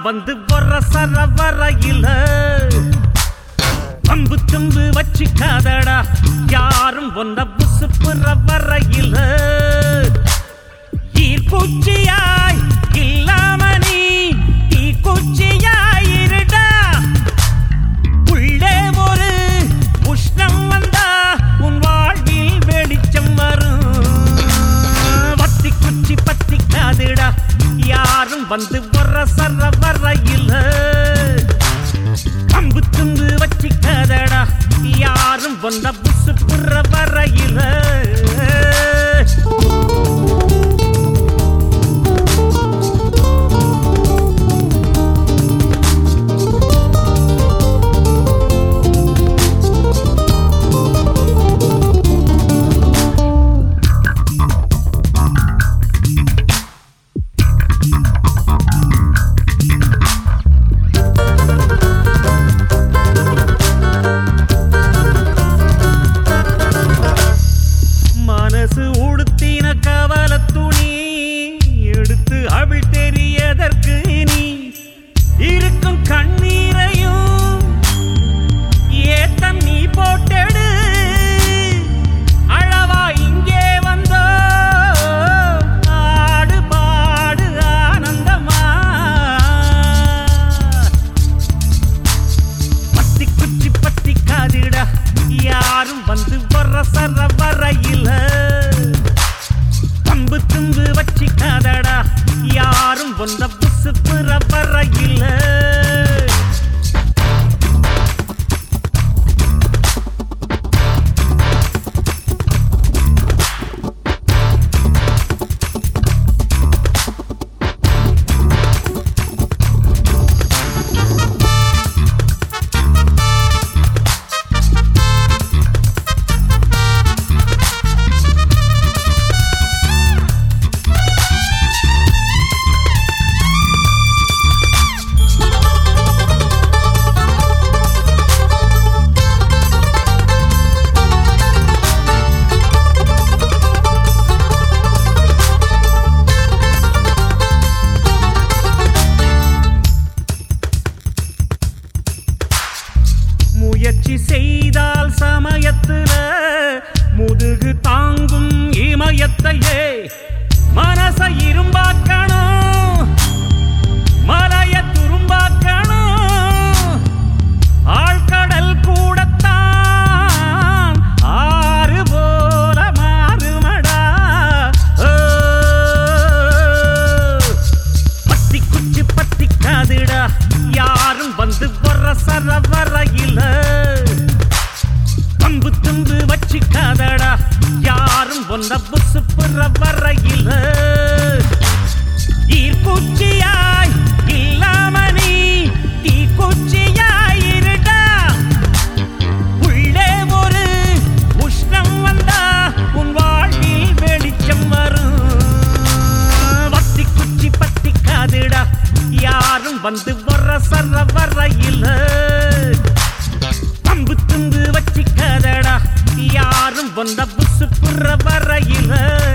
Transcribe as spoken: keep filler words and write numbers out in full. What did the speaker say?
வந்து வர சர வரையில அம்பு தும்பு வச்சிக்காதடா யாரும் ஒன்ன புசுப்புற வரையில ஈர்க்குச்சியாய் இல்லாம நீ தீக்குச்சியாய் இருடா உள்ளே ஒரு உஷ்ணம் வந்தா உன் வாழ்வில் வெளிச்சம் வரும் வத்தி குச்சி பத்திக்காதுடா யாரும் வந்து வர சர வரையில அம்பு தும்பு வச்சிக்காதடா யாரும் வந்த புசு புற வரையில யாரும் வந்து வர சர வரையில அம்பு தும்பு வச்சிக்காதடா யாரும் வந்த புசு புற வரையில முயற்சி செய்தால் சமயத்துல முதுகு தாங்கும் இமயத்தையே மனச இரும்பாக்கணும் மலைய துரும்பாக்கணும் ஆழ்கடல் கூடத்தான் ஆறு போல மாறுமடா பத்தி குச்சி பத்திக்காதுடா யாரும் வந்து வர சர வரையில அம்பு தும்பு வச்சிக்காதடா யாரும் ஒன்ன புசு புற வரையில ஈர்க்குச்சியாய் இல்லாம நீ தீக்குச்சியாய் இருடா உள்ளே ஒரு உஷ்ணம் வந்தா உன் வாழ்வில் வெளிச்சம் வரும் வத்தி குச்சி பத்திக்காதுடா யாரும் வந்து வர சர வரையில அம்பு தும்பு வச்சிக்காதடா யாரும் வந்த புசு புற வரையில